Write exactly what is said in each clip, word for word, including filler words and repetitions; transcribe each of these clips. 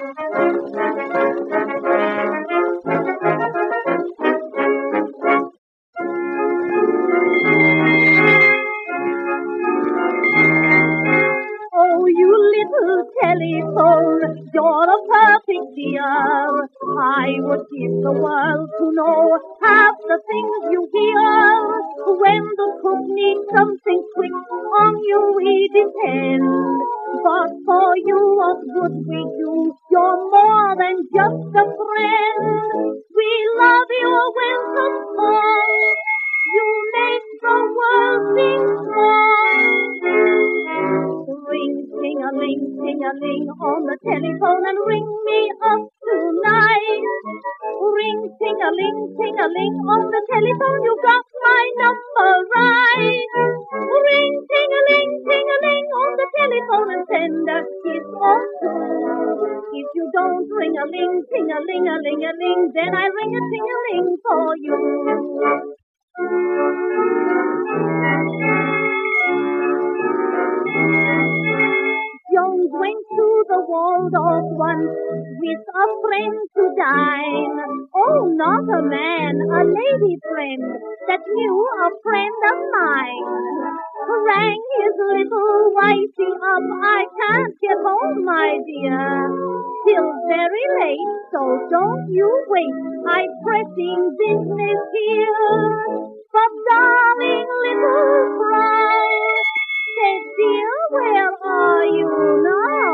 Oh, you little telephone, you're a perfect dear. I would give the world to know half the things you hear. When the cook needs something quick, on you we depend. But for you, what would we do? You're more than just a friend. We love your welcome call. You make the world seem small. Ring, ting-a-ling, ting-a-ling on the telephone and ring me up tonight. Ring, ting-a-ling, ting-a-ling on the telephone, you got my number right. Ring, ting-a-ling, ting-a-ling on the telephone and send a kiss or two. If you don't ring-a-ling, ting-a-ling-a-ling-a-ling, then I ring a ting-a-ling for you. Jones went to the Waldorf once with a friend to dine. Oh, not a man, a lady friend that knew a friend of mine. Rang his little wifey up, I can't get home, my dear, till very late, so don't you wait, I've pressing business here. But darling little brown said, dear, where are you now?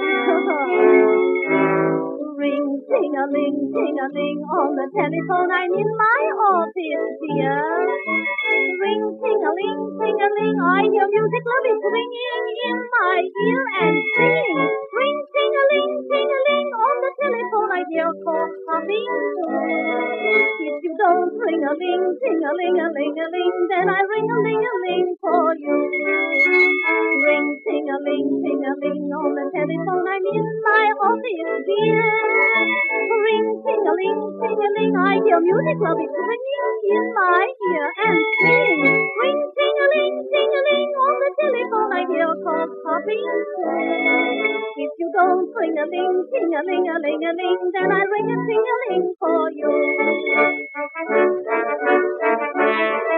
Ring, ting-a-ling, ting-a-ling on the telephone, I'm in my office, dear. Ring, ting-a-ling, ting-a-ling, I hear music, love is ringing in my ear and singing. Ring, ting-a-ling, ting-a-ling on the telephone, I hear call coming. If you don't ring-a-ling, ting-a-ling-a-ling-a-ling, then I ring-a-ling-a-ling for you. Ring, ting-a-ling, ting-a-ling on the telephone, I'm in my office, dear. Ring, ting-a-ling, ting-a-ling, I hear music, love is ringing in my ear and singing. Ring, ting-a-ling, ting-a-ling on the telephone, I hear calls popping. If you don't ring-a-ling, ting-a-ling-a-ling-a-ling, then I ring a ting-a-ling for you.